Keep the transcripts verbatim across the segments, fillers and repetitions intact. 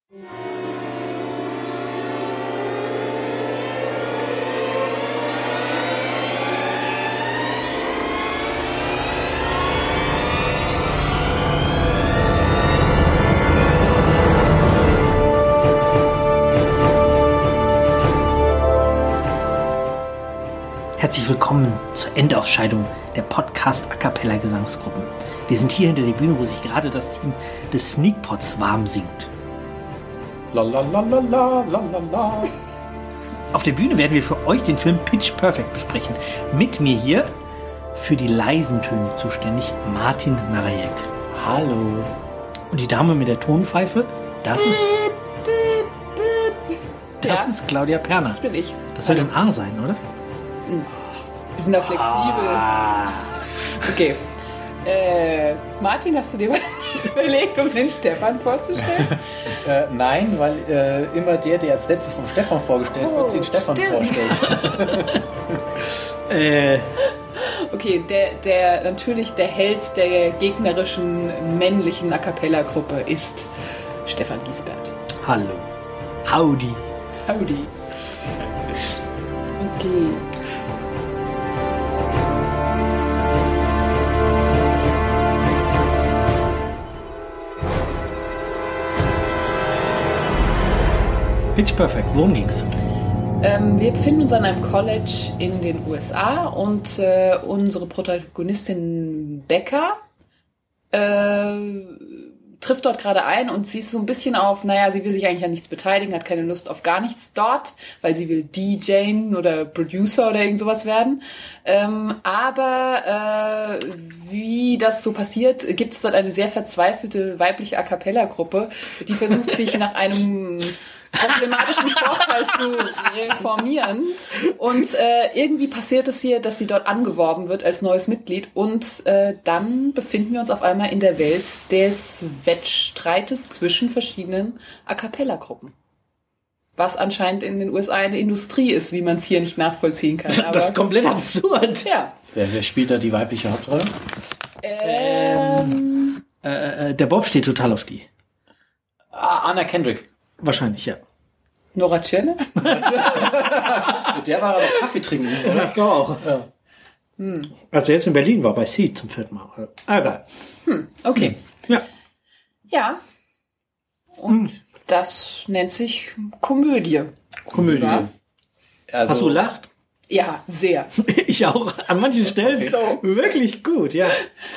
Herzlich willkommen zur Endausscheidung der Podcast A Cappella Gesangsgruppen. Wir sind hier hinter der Bühne, wo sich gerade das Team des Sneakpots warm singt. La la la la la la la. Auf der Bühne werden wir für euch den Film Pitch Perfect besprechen. Mit mir hier für die leisen Töne zuständig Martin Narajek. Hallo. Und die Dame mit der Tonpfeife, das ist das ja. ist Claudia Perner. Das bin ich. Das soll ein A sein, oder? Wir sind da flexibel. Ah. Okay. Äh, Martin, hast du dir was überlegt, um den Stefan vorzustellen? äh, nein, weil äh, immer der, der als letztes vom Stefan vorgestellt Oh, wird, den Stefan stimmt. vorstellt. äh, Okay, der, der natürlich der Held der gegnerischen männlichen A Cappella-Gruppe ist Stefan Giesbert. hallo. Howdy. Howdy. Okay. Pitch Perfect, worum ging's? Ähm, wir befinden uns an einem College in den U S A und äh, unsere Protagonistin Becca äh, trifft dort gerade ein und sie ist so ein bisschen auf, naja, sie will sich eigentlich an nichts beteiligen, hat keine Lust auf gar nichts dort, weil sie will D J oder Producer oder irgend sowas werden. Ähm, aber äh, wie das so passiert, gibt es dort eine sehr verzweifelte weibliche A Cappella-Gruppe, die versucht sich nach einem problematischen Vorfall zu reformieren. Und äh, irgendwie passiert es hier, dass sie dort angeworben wird als neues Mitglied. Und äh, dann befinden wir uns auf einmal in der Welt des Wettstreites zwischen verschiedenen A Cappella-Gruppen. Was anscheinend in den U S A eine Industrie ist, wie man es hier nicht nachvollziehen kann. Aber, Das ist komplett absurd. ja. Wer, wer spielt da die weibliche Hauptrolle? Ähm, Äh, äh, der Bob steht total auf die. Ah, Anna Kendrick. Wahrscheinlich, ja. Nora Tschirner? Mit der war er doch Kaffee trinken, oder? Ich glaube auch. Ja. Hm. Als er jetzt in Berlin war, bei Seed zum vierten Mal. Ah, egal. Hm, okay. Ja. Ja. Und das nennt sich Komödie. Komödie. Ja. Also, Hast du gelacht? Ja, sehr. Ich auch. An manchen Stellen So. wirklich gut, ja.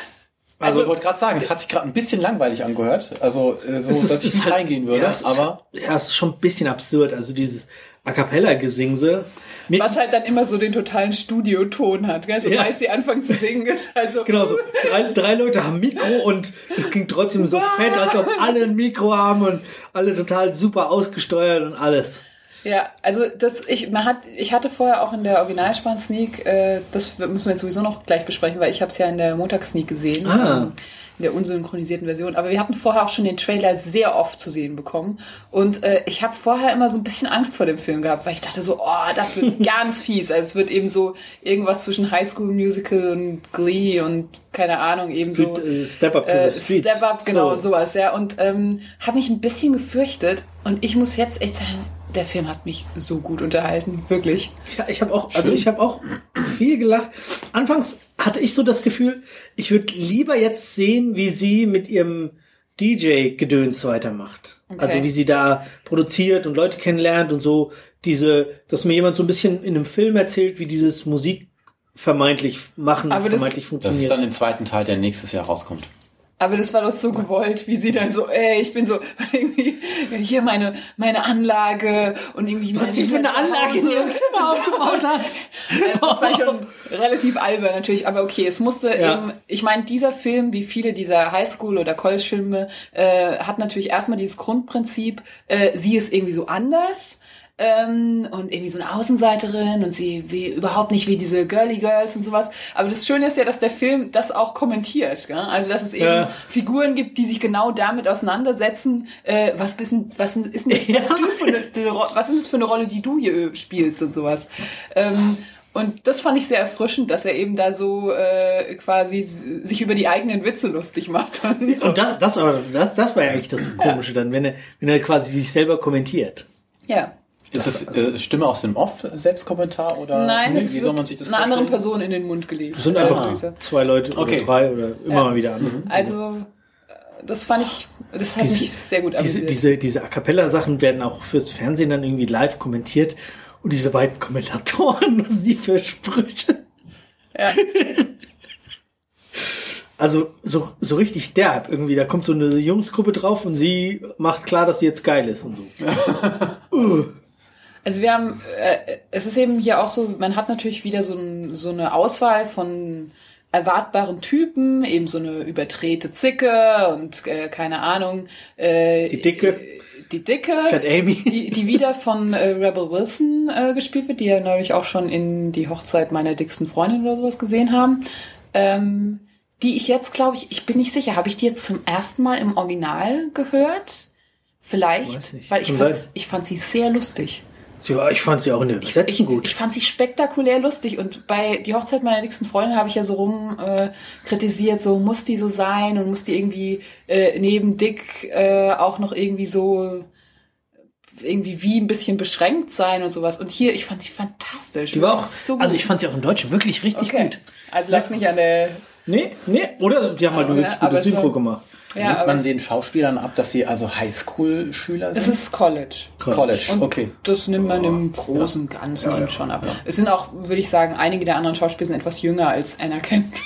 Also, Also- ich wollte gerade sagen, es hat sich gerade ein bisschen langweilig angehört. Also, äh, so, Es ist- dass ich es nicht halt- reingehen würde. Ja, es ist, aber ja, es ist schon ein bisschen absurd. Also dieses A Cappella-Gesingse. Mir- Was halt dann immer so den totalen Studioton hat. Gell? Sobald Ja. sie anfangen zu singen, ist halt so... Genau so. Drei, drei Leute haben Mikro und es klingt trotzdem so fett, als ob alle ein Mikro haben und alle total super ausgesteuert und alles. Ja, also das, ich, man hat, ich hatte vorher auch in der Originalspann-Sneak, äh, das müssen wir jetzt sowieso noch gleich besprechen, weil ich habe es ja in der Montagssneak gesehen, Ah. ähm, in der unsynchronisierten Version. Aber wir hatten vorher auch schon den Trailer sehr oft zu sehen bekommen. Und äh, ich habe vorher immer so ein bisschen Angst vor dem Film gehabt, weil ich dachte so, oh, das wird ganz fies. Also es wird eben so irgendwas zwischen High School Musical und Glee und keine Ahnung, eben Street, so... äh, Step Up to Äh, the Street. Step Up, genau, So. sowas, ja. Und ähm, habe mich ein bisschen gefürchtet. Und ich muss jetzt echt sagen, der Film hat mich so gut unterhalten, wirklich. Ja, ich habe auch, also ich habe auch viel gelacht. Anfangs hatte ich so das Gefühl, ich würde lieber jetzt sehen, wie sie mit ihrem D J-Gedöns weitermacht. Okay. Also wie sie da produziert und Leute kennenlernt und so diese, dass mir jemand so ein bisschen in einem Film erzählt, wie dieses Musik vermeintlich machen, Aber das- vermeintlich das ist funktioniert. dann im zweiten Teil, der nächstes Jahr rauskommt. Aber das war doch so gewollt, wie sie dann so, ey, ich bin so, irgendwie, hier meine, meine Anlage und irgendwie... Was sie für eine Anlage in ihrem Zimmer aufgebaut hat. Also das war schon relativ albern natürlich, aber okay, es musste Ja. eben, ich meine, dieser Film, wie viele dieser Highschool- oder College-Filme, äh, hat natürlich erstmal dieses Grundprinzip, äh, sie ist irgendwie so anders, ähm, und irgendwie so eine Außenseiterin und sie wie, überhaupt nicht wie diese Girly Girls und sowas. Aber das Schöne ist ja, dass der Film das auch kommentiert. Gell? Also dass es eben Ja. Figuren gibt, die sich genau damit auseinandersetzen, äh, was, bist denn, was ist denn das, Ja. was, du für eine, was ist das für eine Rolle, die du hier spielst und sowas. Ähm, Und das fand ich sehr erfrischend, dass er eben da so äh, quasi s- sich über die eigenen Witze lustig macht. Und so. Und das, das, aber das, das war ja eigentlich das Komische dann, wenn er, wenn er quasi sich selber kommentiert. Ja. Ist es äh, Stimme aus dem Off, Selbstkommentar oder Nein, nee, es wie wird soll man sich das einer anderen vorstellen? Person in den Mund gelegt. Das sind einfach Also, zwei Leute oder Okay. drei oder immer Ja. mal wieder andere. Also, äh, das fand ich, das hat Diese- mich sehr gut Diese, amüsiert. diese, diese A Cappella-Sachen werden auch fürs Fernsehen dann irgendwie live kommentiert. Und diese beiden Kommentatoren, was die für Sprüche. Ja. Also so, so richtig derb irgendwie. Da kommt so eine Jungsgruppe drauf und sie macht klar, dass sie jetzt geil ist und so. uh. Also wir haben, äh, es ist eben hier auch so, man hat natürlich wieder so, ein, so eine Auswahl von erwartbaren Typen, eben so eine überdrehte Zicke und äh, keine Ahnung. Äh, Die Dicke. Die Dicke. Fat Amy. Die, die wieder von äh, Rebel Wilson äh, gespielt wird, die ja neulich auch schon in Die Hochzeit meiner dicksten Freundin oder sowas gesehen haben. Ähm, die ich jetzt, glaube ich, ich bin nicht sicher, habe ich die jetzt zum ersten Mal im Original gehört? Vielleicht, Weiß nicht. weil ich Kann fand, sein. ich fand sie sehr lustig. Sie, ich fand sie auch in der Ich, Übersetzung ich, gut. ich fand sie spektakulär lustig und bei Die Hochzeit meiner dicksten Freundin habe ich ja so rum äh, kritisiert, so muss die so sein und muss die irgendwie äh, neben Dick äh, auch noch irgendwie so irgendwie wie ein bisschen beschränkt sein und sowas. Und hier, ich fand die fantastisch. Die war auch, so gut. also ich fand sie auch im Deutschen wirklich richtig okay. gut. Also lag's nicht an der... Nee, nee, oder die haben halt Aber, eine wirklich aber gute es war- Synchro gemacht. Ja, Nimmt aber man es, den Schauspielern ab, dass sie also Highschool-Schüler es sind? ist College. College, Und okay. das nimmt man im Großen und Ganzen Ja, ja. schon ab. Es sind auch, würde ich sagen, einige der anderen Schauspieler sind etwas jünger als Anna Kendrick.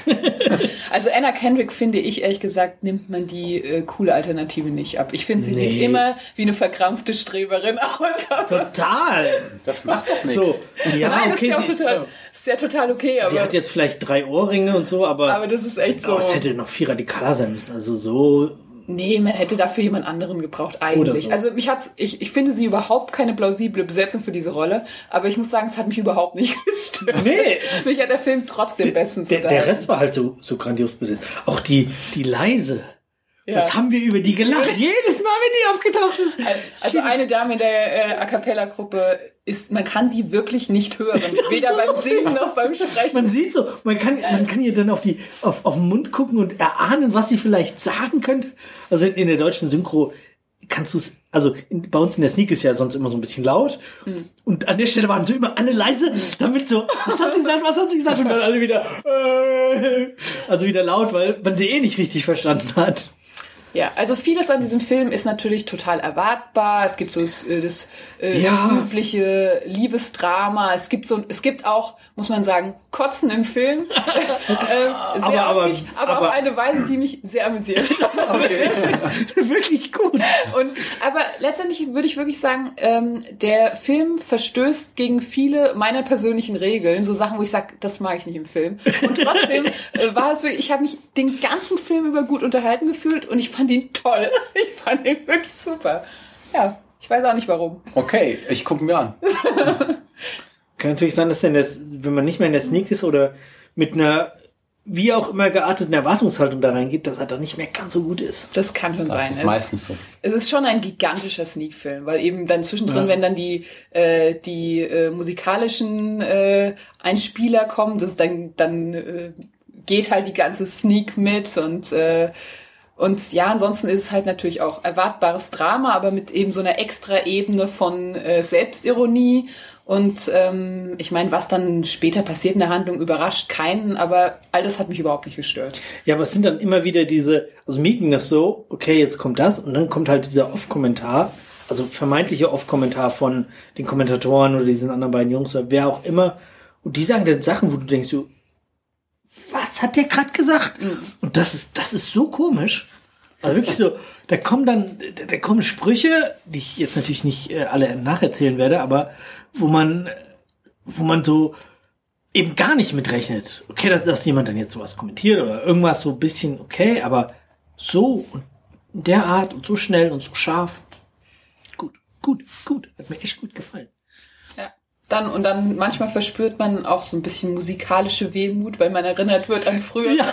Also Anna Kendrick, finde ich, ehrlich gesagt, nimmt man die äh, coole Alternative nicht ab. Ich finde, sie Nee. sieht immer wie eine verkrampfte Streberin aus. Aber Total. Das macht doch nichts. So, ja, Nein, das okay, ist ja auch sie, total, ist ja total okay. sie Aber, hat jetzt vielleicht drei Ohrringe und so, aber, aber das ist echt so. aber es hätte noch viel radikaler sein müssen. Also so, Nee, man hätte dafür jemand anderen gebraucht, eigentlich. Oder so. Also mich hat's, ich, ich finde sie überhaupt keine plausible Besetzung für diese Rolle, aber ich muss sagen, es hat mich überhaupt nicht gestört. Nee. Mich hat der Film trotzdem bestens der, der unterhalten. Rest war halt so, so grandios besetzt. Auch die, die Leise. Ja. Was haben wir über die gelacht? Jedes Mal, wenn die aufgetaucht ist. Also eine Dame in der äh, A Cappella-Gruppe ist, man kann sie wirklich nicht hören. Weder so beim Singen lustig. noch beim Sprechen. Man sieht so, man kann, man kann ihr dann auf die, auf, auf den Mund gucken und erahnen, was sie vielleicht sagen könnte. Also in, in der deutschen Synchro kannst du es, also in, bei uns in der Sneak ist ja sonst immer so ein bisschen laut. Mhm. Und an der Stelle waren so immer alle leise, damit so, was hat sie gesagt, was hat sie gesagt? Und dann alle wieder, äh, also wieder laut, weil man sie eh nicht richtig verstanden hat. Ja, also vieles an diesem Film ist natürlich total erwartbar. Es gibt so das, äh, das äh, Ja. übliche Liebesdrama. Es gibt so, es gibt auch, muss man sagen, Kotzen im Film. äh, sehr Aber- aber- ausgiebig, aber, aber- auf eine Weise, die mich sehr amüsiert hat. Wirklich gut. Und, aber letztendlich würde ich wirklich sagen, ähm, der Film verstößt gegen viele meiner persönlichen Regeln, so Sachen, wo ich sage, das mag ich nicht im Film. Und trotzdem äh, war es wirklich, ich habe mich den ganzen Film über gut unterhalten gefühlt und ich fand ihn toll. Ich fand ihn wirklich super. Ja, ich weiß auch nicht warum. Okay, ich gucke mir an. Kann natürlich sein, dass denn das, wenn man nicht mehr in der Sneak ist oder mit einer wie auch immer gearteten Erwartungshaltung da reingeht, dass er dann nicht mehr ganz so gut ist. Das kann schon Das sein. ist Es- meistens so. Es ist schon ein gigantischer Sneak-Film, weil eben dann zwischendrin, Ja. wenn dann die äh, die äh, musikalischen äh, Einspieler kommen, das dann dann äh, geht halt die ganze Sneak mit und äh, und ja, ansonsten ist es halt natürlich auch erwartbares Drama, aber mit eben so einer extra Ebene von äh, Selbstironie. Und ähm, ich meine, was dann später passiert in der Handlung, überrascht keinen, aber all das hat mich überhaupt nicht gestört. Ja, aber es sind dann immer wieder diese, also mir ging das so, okay, jetzt kommt das und dann kommt halt dieser Off-Kommentar, also vermeintliche Off-Kommentar von den Kommentatoren oder diesen anderen beiden Jungs oder wer auch immer. Und die sagen dann Sachen, wo du denkst, so, was hat der gerade gesagt? Mhm. Und das ist, das ist so komisch. Also wirklich so, da kommen dann, da, da kommen Sprüche, die ich jetzt natürlich nicht äh, alle nacherzählen werde, aber wo man, wo man so eben gar nicht mitrechnet. Okay, dass, dass jemand dann jetzt sowas kommentiert oder irgendwas so ein bisschen okay, aber so und in der Art und so schnell und so scharf. Gut, gut, gut. Hat mir echt gut gefallen. Ja. Dann, und dann manchmal verspürt man auch so ein bisschen musikalische Wehmut, weil man erinnert wird an früher. Ja.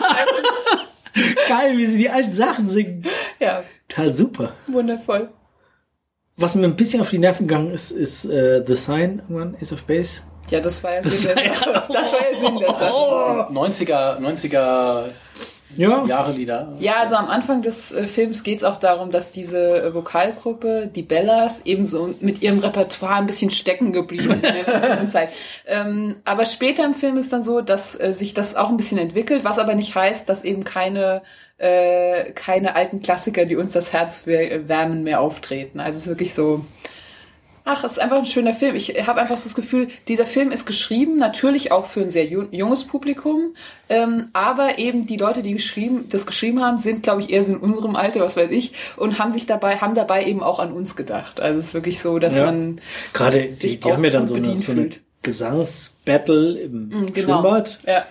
Geil, wie sie die alten Sachen singen. Ja, Total super. wundervoll. Was mir ein bisschen auf die Nerven gegangen ist, ist äh, The Sign, irgendwann, Ace of Base. Ja, das war ja Sinn der Sache. Das war ja Sinn der Sache. So neunziger, neunziger Ja. Jahre Lieder. Ja, also am Anfang des äh, Films geht es auch darum, dass diese äh, Vokalgruppe, die Bellas, ebenso mit ihrem Repertoire ein bisschen stecken geblieben ist in der ganzen Zeit. Ähm, aber später im Film ist dann so, dass äh, sich das auch ein bisschen entwickelt, was aber nicht heißt, dass eben keine äh, keine alten Klassiker, die uns das Herz wärmen, mehr auftreten. Also es ist wirklich so... Ach, es ist einfach ein schöner Film. Ich habe einfach so das Gefühl, dieser Film ist geschrieben, natürlich auch für ein sehr ju- junges Publikum, ähm, aber eben die Leute, die geschrieben, das geschrieben haben, sind, glaube ich, eher so in unserem Alter, was weiß ich, und haben sich dabei, haben dabei eben auch an uns gedacht. Also es ist wirklich so, dass Ja. man Gerade die, sich die auch haben ja dann gut so eine, bedient so eine fühlt. Gesangsbattle im Mhm, genau. Schwimmbad. Ja.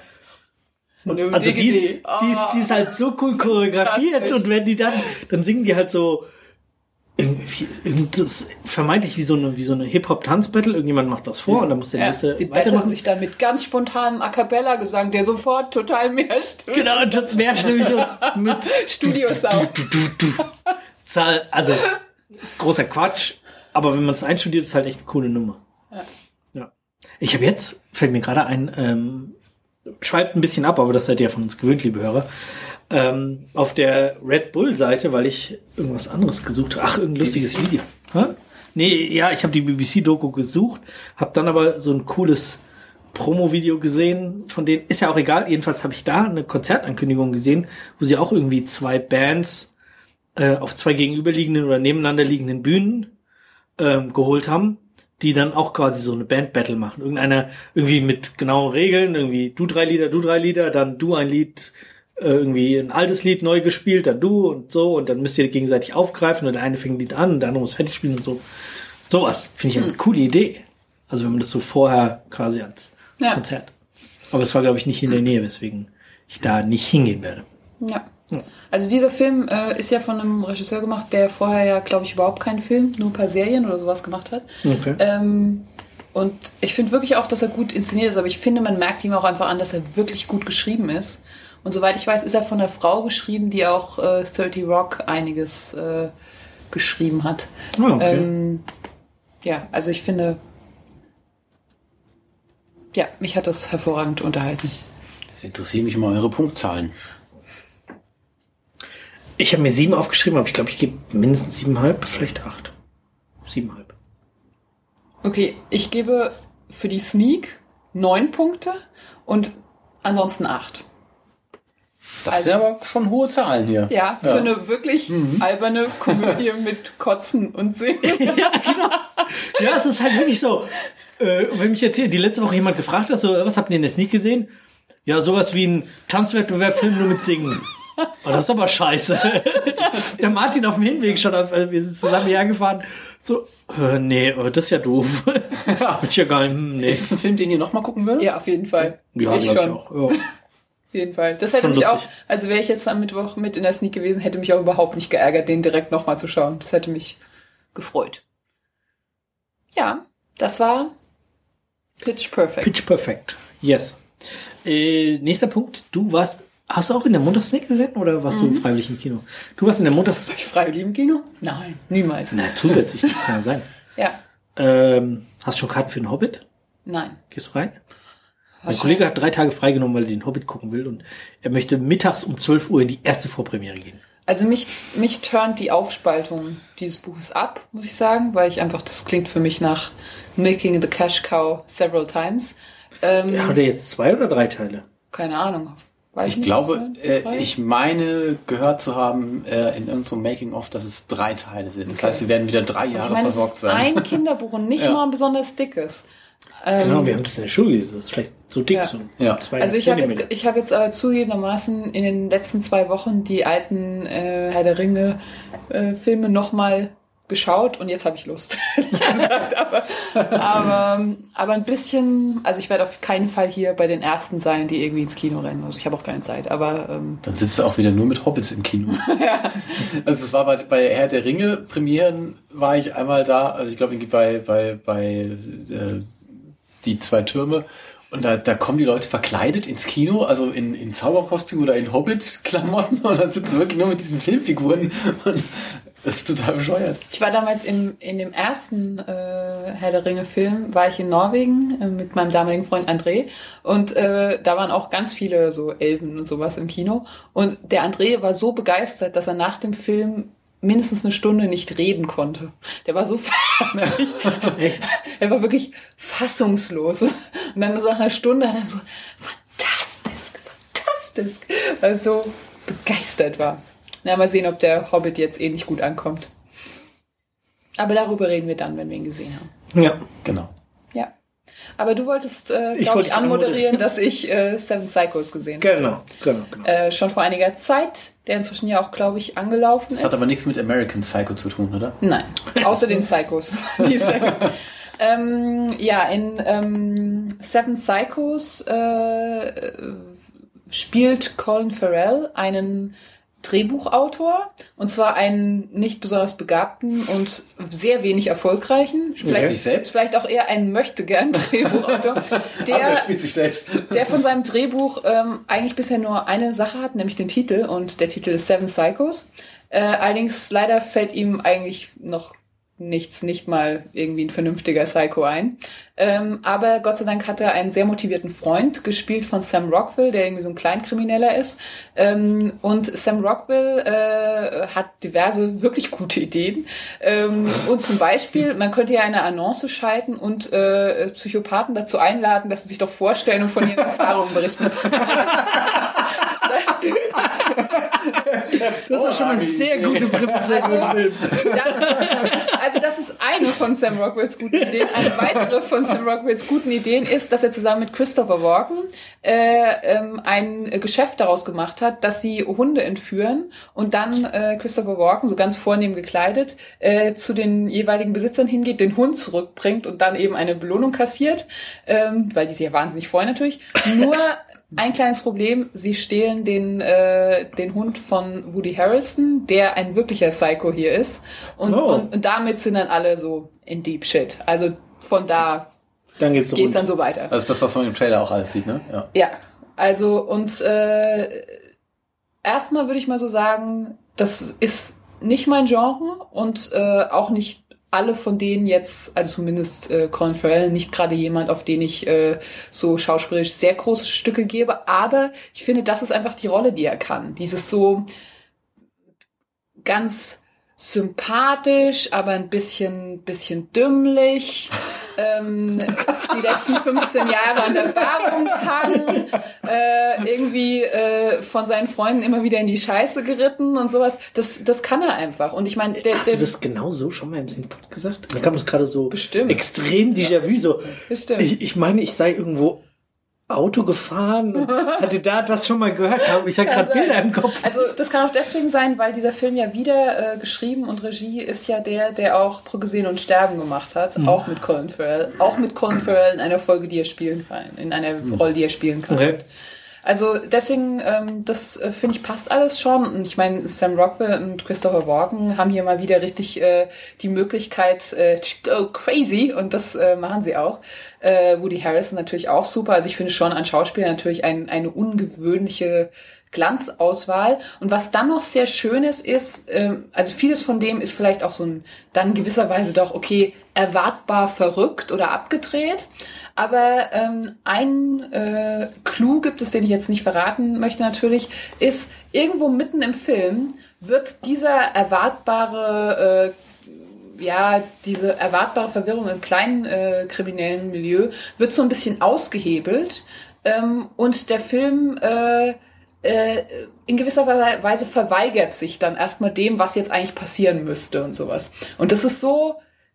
Also die ist, die, ist, die ist halt so cool choreografiert Fantastisch. und wenn die dann, dann singen die halt so irgendwie, irgendwas vermeintlich wie so eine, wie so eine Hip-Hop-Tanz-Battle. Irgendjemand macht was vor und dann muss der Ja, nächste die betteln weitermachen. sich dann mit ganz spontanem A-Cappella-Gesang, der sofort total mehr Stimme. Genau, und mehr stimmig so mit Studiosound. Du, du, du, du. Zahl, also großer Quatsch, aber wenn man es einstudiert, ist halt echt eine coole Nummer. Ja. Ja. Ich habe jetzt, fällt mir gerade ein, ähm, schweift ein bisschen ab, aber das seid ihr ja von uns gewöhnt, liebe Hörer. Ähm, auf der Red Bull-Seite, weil ich irgendwas anderes gesucht habe. Ach, irgendein lustiges B B C? Video. Hä? Nee, ja, ich habe die B B C-Doku gesucht, habe dann aber so ein cooles Promo-Video gesehen, von denen, ist ja auch egal, jedenfalls habe ich da eine Konzertankündigung gesehen, wo sie auch irgendwie zwei Bands äh, auf zwei gegenüberliegenden oder nebeneinander liegenden Bühnen ähm, geholt haben, die dann auch quasi so eine Band-Battle machen. Irgendeiner irgendwie mit genauen Regeln, irgendwie du drei Lieder, du drei Lieder, dann du ein Lied, irgendwie ein altes Lied neu gespielt, dann du und so und dann müsst ihr gegenseitig aufgreifen und der eine fängt ein Lied an und der andere muss fertig spielen und so. Sowas finde ich eine coole Idee. Also wenn man das so vorher quasi als, als Ja. Konzert. Aber es war, glaube ich, nicht in der Nähe, weswegen ich da nicht hingehen werde. Ja. Also dieser Film äh, ist ja von einem Regisseur gemacht, der vorher ja, glaube ich, überhaupt keinen Film, nur ein paar Serien oder sowas gemacht hat. Okay. Ähm, und ich finde wirklich auch, dass er gut inszeniert ist, aber ich finde, man merkt ihm auch einfach an, dass er wirklich gut geschrieben ist. Und soweit ich weiß, ist er von einer Frau geschrieben, die auch äh, thirty Rock einiges äh, geschrieben hat. Ah, okay. Ähm, ja, also ich finde, ja, mich hat das hervorragend unterhalten. Jetzt interessieren mich mal eure Punktzahlen. Ich habe mir sieben aufgeschrieben, aber ich glaube, ich gebe mindestens siebeneinhalb, vielleicht acht. Siebeneinhalb. Okay, ich gebe für die Sneak neun Punkte und ansonsten acht. Das Also- sind aber schon hohe Zahlen hier. Ja, für Ja. eine wirklich alberne Komödie mit Kotzen und Singen. Ja, es ist halt wirklich so. Äh, wenn mich jetzt hier die letzte Woche jemand gefragt hat, so, was habt ihr in der Sneak gesehen? Ja, sowas wie ein Tanzwettbewerb-Film nur mit Singen. Oh, das ist aber scheiße. Der Martin auf dem Hinweg schon, auf, also wir sind zusammen hergefahren. So, äh, nee, äh, das ist ja doof. Bin ich ja gar nicht, hm, nee. Ist es ein Film, den ihr nochmal gucken würdet? Ja, auf jeden Fall. Ja, ich glaub schon. auch. Ja. Auf jeden Fall. Das hätte Schon mich auch, lustig. also wäre ich jetzt am Mittwoch mit in der Sneak gewesen, hätte mich auch überhaupt nicht geärgert, den direkt nochmal zu schauen. Das hätte mich gefreut. Ja, das war Pitch Perfect. Pitch Perfect. Yes. Äh, nächster Punkt. Du warst, hast du auch in der Montagssneak gesehen oder warst Mhm. du freiwillig im Kino? Du warst in der Montags... War ich freiwillig im Kino? Nein, niemals. Na, zusätzlich, das kann ja sein. Ja, Ähm, hast du schon Karten für den Hobbit? nein. Gehst du rein? Mein Wahrscheinlich. Kollege hat drei Tage freigenommen, weil er den Hobbit gucken will und er möchte mittags um zwölf Uhr in die erste Vorpremiere gehen. Also mich, mich turnt die Aufspaltung dieses Buches ab, muss ich sagen, weil ich einfach, das klingt für mich nach Milking the Cash Cow several times. Ähm, Hat er jetzt zwei oder drei Teile? Keine Ahnung. Weiß Ich nicht, glaube, was äh, war- ich meine gehört zu haben äh, in irgendeinem Making-of, dass es drei Teile sind. Das Okay. heißt, sie werden wieder drei ich Jahre meine, es versorgt ist sein. ein Kinderbuch und nicht Ja. mal ein besonders dickes. Ähm, Genau, wir haben das in der Schule gelesen. Das ist vielleicht so dick, Ja. so Ja. zwei Also ich habe jetzt, Zentimeter. ich habe jetzt aber zugegebenermaßen in den letzten zwei Wochen die alten äh, Herr der Ringe äh, Filme nochmal geschaut und jetzt habe ich Lust, ehrlich gesagt. Aber, aber, aber ein bisschen, also ich werde auf keinen Fall hier bei den ersten sein, die irgendwie ins Kino rennen. Also ich habe auch keine Zeit. Aber ähm, Dann sitzt du auch wieder nur mit Hobbits im Kino. Also es war bei, bei Herr der Ringe Premieren war ich einmal da, also ich glaube irgendwie bei, bei, bei äh, die zwei Türme. Und da, da kommen die Leute verkleidet ins Kino, also in, in Zauberkostüm oder in Hobbit-Klamotten und dann sitzen sie wirklich nur mit diesen Filmfiguren. Und Das ist total bescheuert. Ich war damals im, in dem ersten äh, Herr der Ringe-Film, war ich in Norwegen äh, mit meinem damaligen Freund André und äh, da waren auch ganz viele so Elben und sowas im Kino und der André war so begeistert, dass er nach dem Film mindestens eine Stunde nicht reden konnte. Der war so fertig. Echt? Er war wirklich fassungslos. Und dann so nach einer Stunde hat er so, fantastisch, fantastisch, weil er so begeistert war. Na, mal sehen, ob der Hobbit jetzt ähnlich gut ankommt. Aber darüber reden wir dann, wenn wir ihn gesehen haben. Ja, genau. Ja. Aber du wolltest, äh, Ich glaube ich, wollte anmoderieren, anmoderieren. dass ich äh, Seven Psychos gesehen habe. genau, genau, genau. Äh, schon vor einiger Zeit, der inzwischen ja auch, glaube ich, angelaufen Das ist. hat aber nichts mit American Psycho zu tun, oder? Nein, außer den Psychos. Die Seven. ähm, ja, in ähm, Seven Psychos äh, spielt Colin Farrell einen Drehbuchautor, und zwar einen nicht besonders begabten und sehr wenig erfolgreichen, vielleicht, sich selbst? vielleicht auch eher einen Möchtegern-Drehbuchautor, der, Also er spielt sich selbst. der von seinem Drehbuch ähm, eigentlich bisher nur eine Sache hat, nämlich den Titel, und der Titel ist Seven Psychos. Äh, allerdings leider fällt ihm eigentlich noch nichts, nicht mal irgendwie ein vernünftiger Psycho ein. Ähm, aber Gott sei Dank hat er einen sehr motivierten Freund, gespielt von Sam Rockwell, der irgendwie so ein Kleinkrimineller ist. Ähm, und Sam Rockwell äh, hat diverse wirklich gute Ideen. Ähm, und zum Beispiel, man könnte ja eine Annonce schalten und äh, Psychopathen dazu einladen, dass sie sich doch vorstellen und von ihren Erfahrungen berichten. Das ist schon mal eine sehr gute Prämisse für den Film. Da, also das ist eine von Sam Rockwells guten Ideen. Eine weitere von Sam Rockwells guten Ideen ist, dass er zusammen mit Christopher Walken äh, ähm, ein Geschäft daraus gemacht hat, dass sie Hunde entführen und dann äh, Christopher Walken, so ganz vornehm gekleidet, äh, zu den jeweiligen Besitzern hingeht, den Hund zurückbringt und dann eben eine Belohnung kassiert, ähm, weil die sich ja wahnsinnig freuen natürlich. Nur ein kleines Problem, sie stehlen den äh, den Hund von Woody Harrelson, der ein wirklicher Psycho hier ist. Und, Oh. und, und damit sind dann alle so in Deep Shit. Also von da Dann geht's, geht's rund. dann so weiter. Also das, was man im Trailer auch alles sieht, ne? Ja. Ja, also und äh, erstmal würde ich mal so sagen, das ist nicht mein Genre und äh, auch nicht alle von denen jetzt, also zumindest äh, Colin Farrell, nicht gerade jemand, auf den ich äh, so schauspielerisch sehr große Stücke gebe, aber ich finde, das ist einfach die Rolle, die er kann. Dieses so ganz sympathisch, aber ein bisschen, bisschen dümmlich, ähm, die letzten fünfzehn Jahre an der Bar rumgehangen, äh, irgendwie äh, von seinen Freunden immer wieder in die Scheiße geritten und sowas. Das, das kann er einfach. Und ich meine, der, Hast der, du das genau so schon mal im Synpod gesagt? Mir kam das gerade so Bestimmt. extrem Déjà-vu. So. Bestimmt. Ich, ich meine, ich sei irgendwo Auto gefahren und hatte da etwas schon mal gehört. Ich habe gerade sein. Bilder im Kopf. Also das kann auch deswegen sein, weil dieser Film ja wieder äh, geschrieben und Regie ist ja der, der auch Progesen und Sterben gemacht hat, Mhm. auch mit Colin Farrell, auch mit Colin Farrell in einer Folge, die er spielen kann, in einer Rolle, die er spielen kann. Okay. Also deswegen, ähm, das äh, finde ich passt alles schon. Und ich meine, Sam Rockwell und Christopher Walken haben hier mal wieder richtig äh, die Möglichkeit äh, to go crazy, und das äh, machen sie auch. Äh, Woody Harrelson natürlich auch super. Also ich finde schon an Schauspielern natürlich ein, eine ungewöhnliche Glanzauswahl. Und was dann noch sehr schön ist, ist, ähm, also vieles von dem ist vielleicht auch so ein, dann in gewisser Weise doch, okay, erwartbar verrückt oder abgedreht. Aber ähm, ein äh, Clou gibt es, den ich jetzt nicht verraten möchte natürlich, ist, irgendwo mitten im Film wird dieser erwartbare, äh, ja, diese erwartbare Verwirrung im kleinen äh, kriminellen Milieu wird so ein bisschen ausgehebelt, ähm, und der Film äh, äh, in gewisser Weise verweigert sich dann erstmal dem, was jetzt eigentlich passieren müsste und sowas. Und das ist so,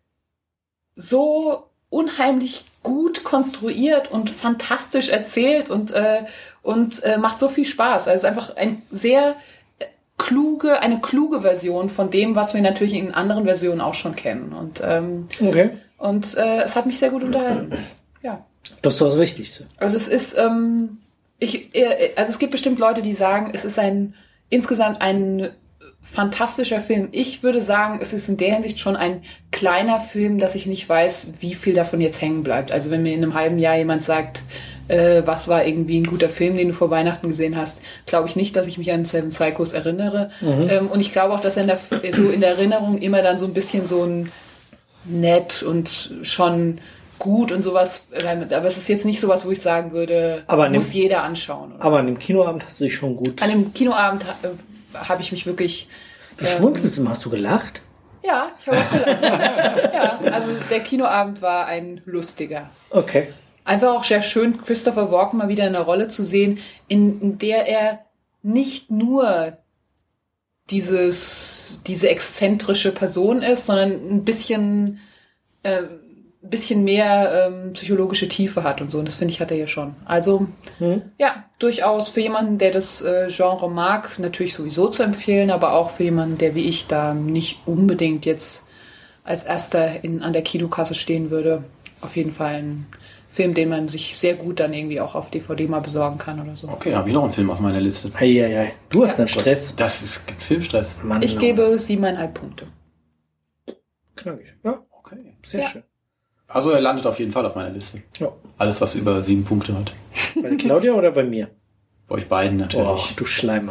so unheimlich gut konstruiert und fantastisch erzählt und äh, und äh, macht so viel Spaß. Also es ist einfach ein sehr kluge, eine kluge Version von dem, was wir natürlich in anderen Versionen auch schon kennen. Und ähm, Okay. und äh, es hat mich sehr gut unterhalten. Ja. Das ist doch das Wichtigste. Also es ist, ähm, ich, äh, also es gibt bestimmt Leute, die sagen, es ist ein insgesamt ein fantastischer Film. Ich würde sagen, es ist in der Hinsicht schon ein kleiner Film, dass ich nicht weiß, wie viel davon jetzt hängen bleibt. Also wenn mir in einem halben Jahr jemand sagt, äh, was war irgendwie ein guter Film, den du vor Weihnachten gesehen hast, glaube ich nicht, dass ich mich an Seven Psychos erinnere. Mhm. Ähm, und ich glaube auch, dass er in der, so in der Erinnerung immer dann so ein bisschen so ein nett und schon gut und sowas, aber es ist jetzt nicht sowas, wo ich sagen würde, aber muss dem, jeder anschauen. Oder? Aber an dem Kinoabend hast du dich schon gut... An dem Kinoabend äh, habe ich mich wirklich... Du ähm, schmunzelst immer, hast du gelacht? Ja, ich habe auch gelacht. Ja, also der Kinoabend war ein lustiger. Okay. Einfach auch sehr schön, Christopher Walken mal wieder in einer Rolle zu sehen, in, in der er nicht nur dieses, diese exzentrische Person ist, sondern ein bisschen, äh, ein bisschen mehr ähm, psychologische Tiefe hat und so. Und das finde ich, hat er ja schon. Also, hm. ja, durchaus für jemanden, der das äh, Genre mag, natürlich sowieso zu empfehlen, aber auch für jemanden, der wie ich da nicht unbedingt jetzt als erster in, an der Kinokasse stehen würde. Auf jeden Fall ein Film, den man sich sehr gut dann irgendwie auch auf D V D mal besorgen kann oder so. Okay, da habe ich noch einen Film auf meiner Liste. Ei, ei, ei. Du hast dann Stress. Das ist Filmstress. Mann, ich gebe siebeneinhalb Punkte. Knackig. Ja, okay. Sehr ja. schön. Also er landet auf jeden Fall auf meiner Liste. Ja. Alles, was über sieben Punkte hat. Bei der Claudia oder bei mir? Bei euch beiden natürlich. Oh, du Schleimer.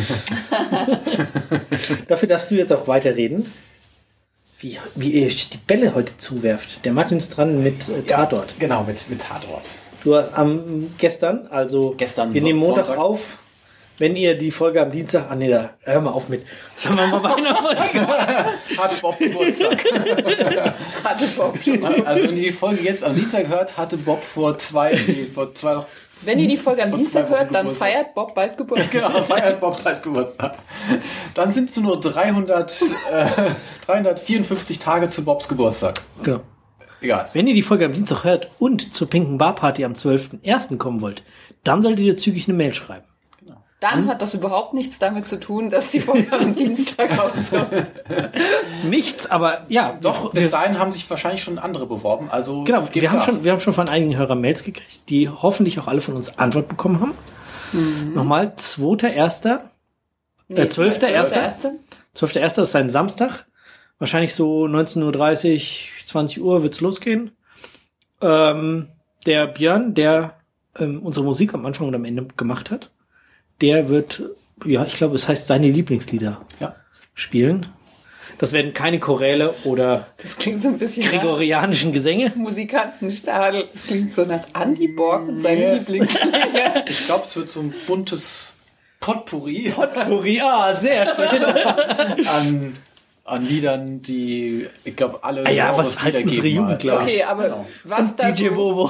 Dafür darfst du jetzt auch weiterreden. Wie, wie ihr die Bälle heute zuwerft. Der Martin ist dran mit äh, Tatort. Ja, genau, mit, mit Tatort. Du hast am ähm, gestern, also gestern wir nehmen Montag Sonntag auf. Wenn ihr die Folge am Dienstag... Ah, nee, da hör mal auf mit... Das haben wir mal bei einer Folge gemacht. Hatte Bob Geburtstag. Hatte Bob. Also wenn ihr die Folge jetzt am Dienstag hört, hatte Bob vor zwei... Nee, vor zwei Wenn ihr die Folge am Dienstag hört, dann feiert Bob bald Geburtstag. Genau, feiert Bob bald Geburtstag. Dann sind es nur dreihundert, äh, dreihundertvierundfünfzig Tage zu Bobs Geburtstag. Genau. Egal. Wenn ihr die Folge am Dienstag hört und zur Pinken Bar Party am zwölften ersten kommen wollt, dann solltet ihr zügig eine Mail schreiben. Dann hat das überhaupt nichts damit zu tun, dass die Folge am Dienstag rauskommt. Nichts, aber ja. Doch, bis dahin haben sich wahrscheinlich schon andere beworben. Also genau, wir haben, schon, wir haben schon von einigen Hörern Mails gekriegt, die hoffentlich auch alle von uns Antwort bekommen haben. Mhm. Nochmal, zweiter erster Nee, äh, zwölfter erster zwölfter erster ist ein Samstag. Wahrscheinlich so neunzehn Uhr dreißig, zwanzig Uhr wird's losgehen. Ähm, der Björn, der ähm, unsere Musik am Anfang und am Ende gemacht hat, der wird, ja, ich glaube, es heißt seine Lieblingslieder ja. spielen. Das werden keine Choräle oder das klingt so ein bisschen gregorianischen Gesänge. Musikantenstadel. Das klingt so nach Andy Borg und seinen nee. Lieblingslieder. Ich glaube, es wird so ein buntes Potpourri. Potpourri, ah, sehr schön. an, an Liedern, die, ich glaube, alle... Ah ja, was halt unsere Jugend, glaube ich. Okay, aber genau. was da D J so... Bobo.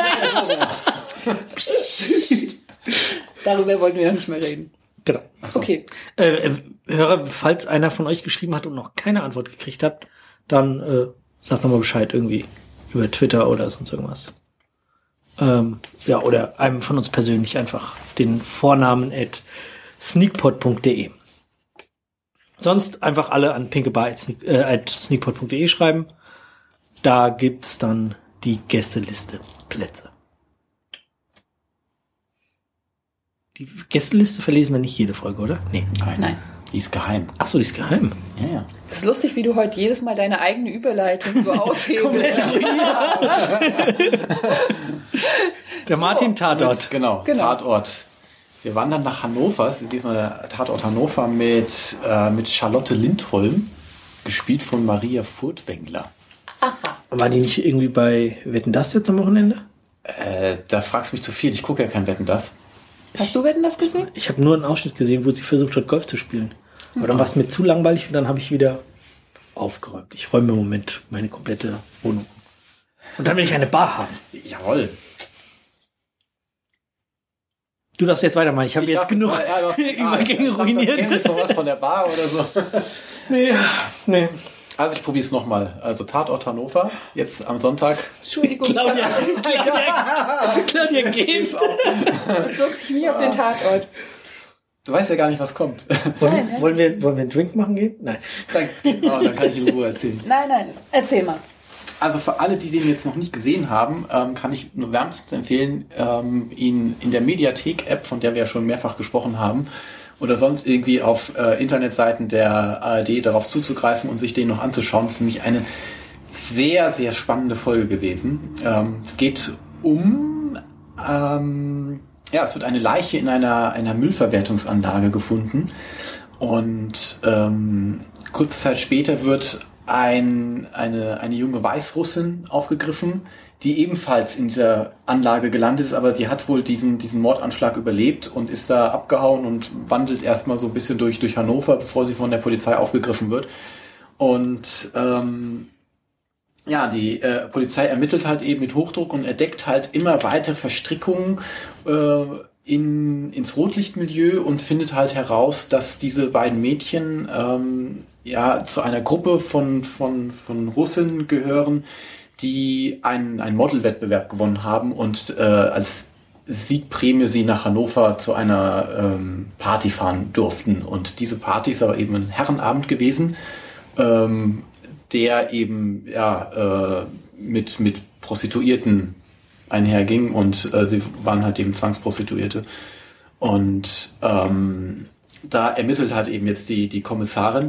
Darüber wollten wir noch nicht mehr reden. Genau. So. Okay. Äh, Hörer, falls einer von euch geschrieben hat und noch keine Antwort gekriegt habt, dann äh, sagt nochmal Bescheid irgendwie über Twitter oder sonst irgendwas. Ähm, ja, oder einem von uns persönlich einfach den Vornamen at sneakpot punkt de. Sonst einfach alle an pinkebar at, sneak, äh, at sneakpot punkt de schreiben. Da gibt's dann die Gästeliste Plätze. Die Gästeliste verlesen wir nicht jede Folge, oder? Nee. Nein. Nein. Die ist geheim. Ach so, die ist geheim. Ja, ja. Es ist lustig, wie du heute jedes Mal deine eigene Überleitung so aushebelst. Der Martin so. Tatort. Mit, genau, genau, Tatort. Wir wandern nach Hannover. Es ist diesmal der Tatort Hannover mit, äh, mit Charlotte Lindholm, gespielt von Maria Furtwängler. Aha. War die nicht irgendwie bei Wetten, das jetzt am Wochenende? Äh, da fragst du mich zu viel. Ich gucke ja kein Wetten, das. Hast du Wetten, das gesehen? Ich habe nur einen Ausschnitt gesehen, wo sie versucht hat, Golf zu spielen. Aber dann war es mir zu langweilig und dann habe ich wieder aufgeräumt. Ich räume im Moment meine komplette Wohnung. Und dann will ich eine Bar haben. Jawohl. Du darfst jetzt weitermachen. Ich habe jetzt genug mal, ja, hast, Übergänge ah, ruiniert. Ich dachte, sowas von der Bar oder so. Nee, nee. Also ich probiere es nochmal. Also Tatort Hannover, jetzt am Sonntag. Entschuldigung. Claudia, Claudia, Claudia geht. Das bezog sich nie auf den Tatort. Du weißt ja gar nicht, was kommt. Wollen, nein, nein. wollen, wir, wollen wir einen Drink machen gehen? Nein. Dann, oh, dann kann ich in Ruhe erzählen. Nein, nein, erzähl mal. Also für alle, die den jetzt noch nicht gesehen haben, ähm, kann ich nur wärmstens empfehlen, ähm, ihn in der Mediathek-App, von der wir ja schon mehrfach gesprochen haben, oder sonst irgendwie auf äh, Internetseiten der A R D darauf zuzugreifen und sich den noch anzuschauen. Das ist nämlich eine sehr, sehr spannende Folge gewesen. Ähm, es geht um ähm, ja, es wird eine Leiche in einer, einer Müllverwertungsanlage gefunden. Und ähm, kurze Zeit später wird ein, eine, eine junge Weißrussin aufgegriffen, die ebenfalls in dieser Anlage gelandet ist, aber die hat wohl diesen, diesen Mordanschlag überlebt und ist da abgehauen und wandelt erstmal so ein bisschen durch, durch Hannover, bevor sie von der Polizei aufgegriffen wird. Und ähm, ja, die äh, Polizei ermittelt halt eben mit Hochdruck und entdeckt halt immer weitere Verstrickungen äh, in, ins Rotlichtmilieu und findet halt heraus, dass diese beiden Mädchen ähm, ja zu einer Gruppe von, von, von Russen gehören, die einen, einen Modelwettbewerb gewonnen haben und äh, als Siegprämie sie nach Hannover zu einer ähm, Party fahren durften. Und diese Party ist aber eben ein Herrenabend gewesen, ähm, der eben ja äh, mit, mit Prostituierten einherging und äh, sie waren halt eben Zwangsprostituierte. Und ähm, da ermittelt halt eben jetzt die, die Kommissarin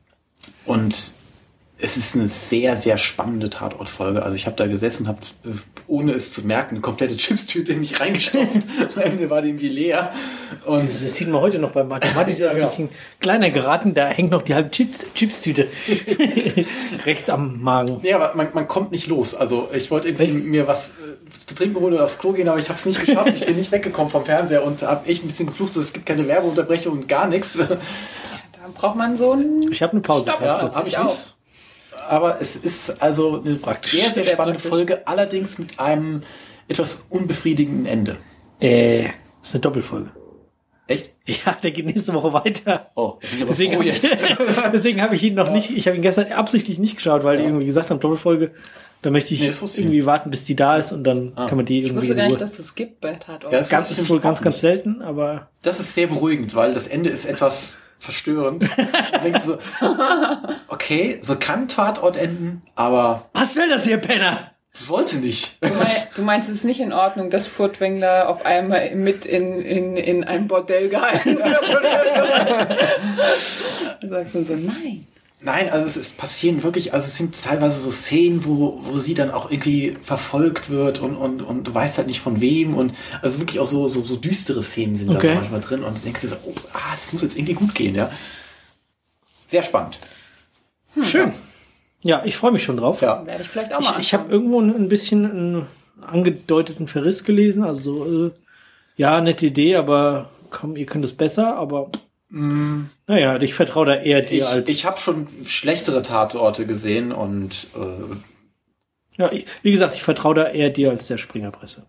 und es ist eine sehr, sehr spannende Tatortfolge. Also ich habe da gesessen, habe, ohne es zu merken, eine komplette Chipstüte in mich reingestopft. Am Ende war die irgendwie leer. Und das, das sieht man heute noch bei Mathematik. Ja, ist ein bisschen kleiner geraten. Da hängt noch die halbe Chips, Chipstüte rechts am Magen. Ja, aber man, man kommt nicht los. Also ich wollte irgendwie Echt? mir was äh, zu trinken holen oder aufs Klo gehen, aber ich habe es nicht geschafft. Ich bin nicht weggekommen vom Fernseher und habe echt ein bisschen geflucht. Es gibt keine Werbeunterbrechung und gar nichts. Ja, da braucht man so einen... Ich habe eine Pause. Ja, habe ich auch. Aber es ist also eine sehr, sehr spannende Folge, allerdings mit einem etwas unbefriedigenden Ende. Äh, das ist eine Doppelfolge. Echt? Ja, der geht nächste Woche weiter. Oh, ich bin aber deswegen froh jetzt. Deswegen habe ich ihn noch ja. nicht, ich habe ihn gestern absichtlich nicht geschaut, weil ja. die irgendwie gesagt haben, Doppelfolge. Da möchte ich nee, irgendwie ich. warten, bis die da ist und dann ah. kann man die irgendwie... Ich wusste gar nicht, dass es gibt bei Tatort. Ja, das ganz, ist wohl ganz, ganz selten, aber... Das ist sehr beruhigend, weil das Ende ist etwas... verstörend. Dann denkst du so, okay, so kann Tatort enden, aber... Was will das hier, Penner? Sollte nicht. Du, mein, du meinst, es ist nicht in Ordnung, dass Furtwängler auf einmal mit in, in, in ein Bordell gehalten wird? Du sagst dann so, nein. Nein, also es ist passieren wirklich, also es sind teilweise so Szenen, wo, wo sie dann auch irgendwie verfolgt wird und, und, und du weißt halt nicht von wem und also wirklich auch so, so, so düstere Szenen sind okay. da manchmal drin und du denkst dir so, oh, ah, das muss jetzt irgendwie gut gehen, ja. Sehr spannend. Hm. Schön. Ja, ich freue mich schon drauf. Ja. Werde ich vielleicht auch mal Ich, ich habe irgendwo ein bisschen einen angedeuteten Verriss gelesen, also so, äh, ja, nette Idee, aber komm, ihr könnt es besser, aber... Mm. Naja, ich vertraue da eher dir ich, als... Ich habe schon schlechtere Tatorte gesehen und... Äh ja, ich, wie gesagt, ich vertraue da eher dir als der Springerpresse.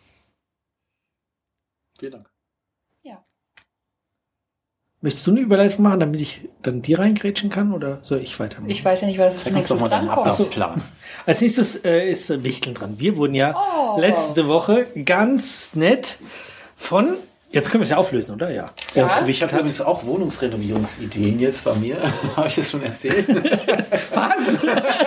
Vielen Dank. Ja. Möchtest du eine Überleitung machen, damit ich dann dir reingrätschen kann, oder soll ich weitermachen? Ich weiß ja nicht, was als nächstes drankommt. Also, als nächstes äh, ist Wichteln dran. Wir wurden ja oh. letzte Woche ganz nett von... Jetzt können wir es ja auflösen, oder? Ja. ja. Ich habe übrigens auch Wohnungsrenovierungsideen jetzt bei mir. Habe ich das schon erzählt? Was?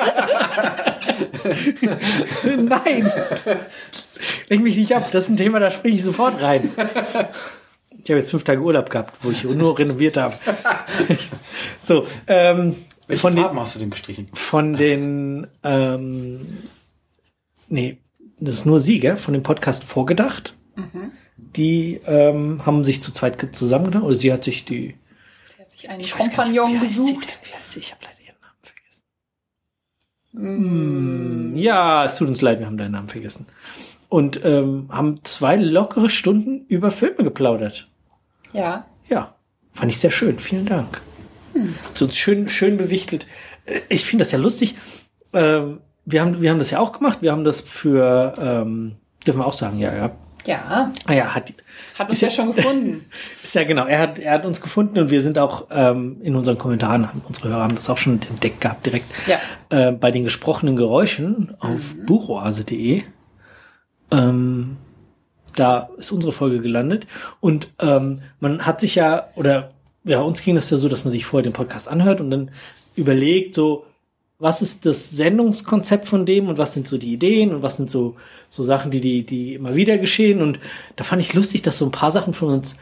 Nein. Leg mich nicht ab. Das ist ein Thema, da springe ich sofort rein. Ich habe jetzt fünf Tage Urlaub gehabt, wo ich nur renoviert habe. So. Ähm, Welche von Farben den, hast du denn gestrichen? Von den, ähm, nee, das ist nur sie, gell? Von dem Podcast Vorgedacht. Mhm. Die ähm, haben sich zu zweit zusammengetan, oder sie hat sich die... Sie hat sich einen Kompagnon gesucht. Wie heißt sie? Ich habe leider ihren Namen vergessen. Mm. Ja, es tut uns leid, wir haben deinen Namen vergessen. Und ähm, haben zwei lockere Stunden über Filme geplaudert. Ja. Ja, fand ich sehr schön. Vielen Dank. Hm. So schön, schön bewichtelt. Ich finde das ja lustig. Ähm, wir haben, wir haben das ja auch gemacht. Wir haben das für, ähm, dürfen wir auch sagen, ja, ja. Ja. Ah ja, hat, hat uns ja, ja schon gefunden. Ist ja genau. Er hat, er hat uns gefunden und wir sind auch ähm, in unseren Kommentaren, haben, unsere Hörer haben das auch schon entdeckt gehabt direkt. Ja. Äh, bei den gesprochenen Geräuschen auf mhm. buchoase punkt de. Ähm, da ist unsere Folge gelandet und ähm, man hat sich ja, oder ja, uns ging es ja so, dass man sich vorher den Podcast anhört und dann überlegt so, was ist das Sendungskonzept von dem und was sind so die Ideen und was sind so so Sachen, die die die immer wieder geschehen und da fand ich lustig, dass so ein paar Sachen von uns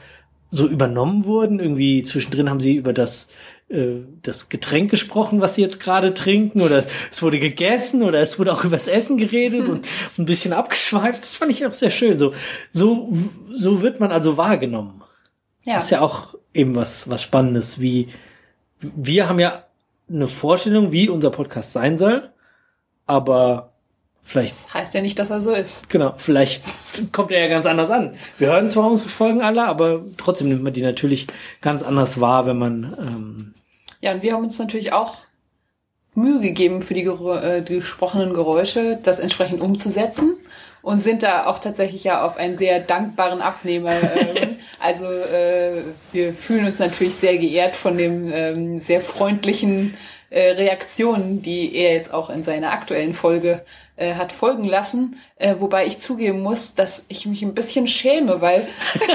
so übernommen wurden. Irgendwie zwischendrin haben sie über das äh, das Getränk gesprochen, was sie jetzt gerade trinken, oder es wurde gegessen, oder es wurde auch über das Essen geredet hm. und ein bisschen abgeschweift. Das fand ich auch sehr schön. So so so wird man also wahrgenommen. Ja. Das ist ja auch eben was was Spannendes. Wie wir haben ja eine Vorstellung, wie unser Podcast sein soll, aber vielleicht... Das heißt ja nicht, dass er so ist. Genau, vielleicht kommt er ja ganz anders an. Wir hören zwar unsere Folgen alle, aber trotzdem nimmt man die natürlich ganz anders wahr, wenn man... Ähm ja, und wir haben uns natürlich auch Mühe gegeben, für die, Gerö- äh, die gesprochenen Geräusche das entsprechend umzusetzen und sind da auch tatsächlich ja auf einen sehr dankbaren Abnehmer. Äh, also äh, wir fühlen uns natürlich sehr geehrt von dem ähm, sehr freundlichen äh, Reaktionen, die er jetzt auch in seiner aktuellen Folge äh, hat folgen lassen, äh, wobei ich zugeben muss, dass ich mich ein bisschen schäme, weil,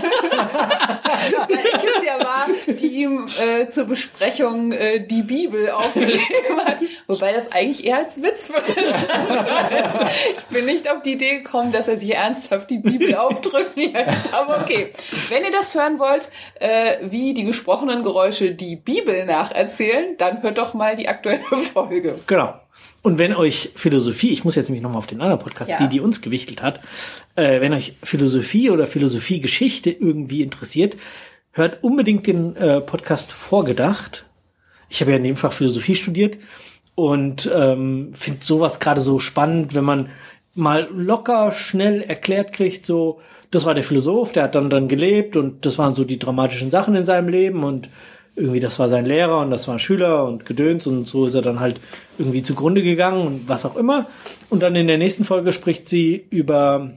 weil ich es ja war, die ihm äh, zur Besprechung äh, die Bibel aufgegeben hat, wobei das eigentlich eher als Witz verstanden wird. Ich bin nicht auf die Idee gekommen, dass er sich ernsthaft die Bibel aufdrücken lässt, aber okay. Wenn ihr das hören wollt, äh, wie die gesprochenen Geräusche die Bibel nacherzählen, dann hört doch mal die aktuelle Folge. Genau. Und wenn euch Philosophie, ich muss jetzt nämlich nochmal auf den anderen Podcast, ja. die, die uns gewichtelt hat, äh, wenn euch Philosophie oder Philosophiegeschichte irgendwie interessiert, hört unbedingt den äh, Podcast Vorgedacht. Ich habe ja in dem Fach Philosophie studiert und ähm, finde sowas gerade so spannend, wenn man mal locker, schnell erklärt kriegt, so, das war der Philosoph, der hat dann dann gelebt und das waren so die dramatischen Sachen in seinem Leben und irgendwie, das war sein Lehrer und das war ein Schüler und Gedöns und so ist er dann halt irgendwie zugrunde gegangen und was auch immer. Und dann in der nächsten Folge spricht sie über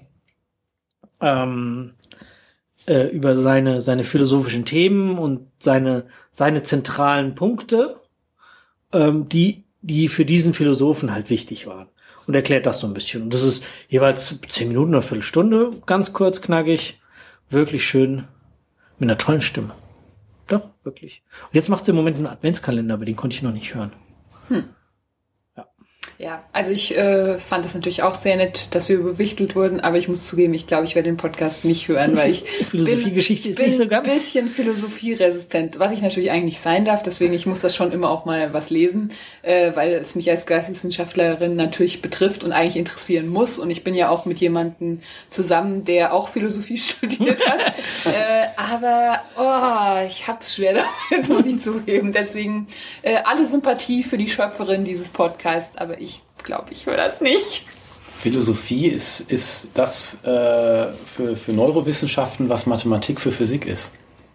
ähm, äh, über seine seine philosophischen Themen und seine seine zentralen Punkte, ähm, die die für diesen Philosophen halt wichtig waren. Und erklärt das so ein bisschen. Und das ist jeweils zehn Minuten oder eine Viertelstunde, ganz kurz, knackig, wirklich schön, mit einer tollen Stimme. Doch, wirklich. Und jetzt macht sie im Moment einen Adventskalender, aber den konnte ich noch nicht hören. Hm. Ja. Ja, also ich äh, fand es natürlich auch sehr nett, dass wir bewichtelt wurden, aber ich muss zugeben, ich glaube, ich werde den Podcast nicht hören, weil ich Philosophiegeschichte ist nicht so ganz... ein bisschen philosophieresistent, was ich natürlich eigentlich nicht sein darf, deswegen ich muss das schon immer auch mal was lesen, äh, weil es mich als Geisteswissenschaftlerin natürlich betrifft und eigentlich interessieren muss und ich bin ja auch mit jemandem zusammen, der auch Philosophie studiert hat, äh, aber oh, ich hab's schwer damit, muss ich zugeben, deswegen äh, alle Sympathie für die Schöpferin dieses Podcasts, aber ich glaube, ich höre das nicht. Philosophie ist, ist das äh, für, für Neurowissenschaften, was Mathematik für Physik ist.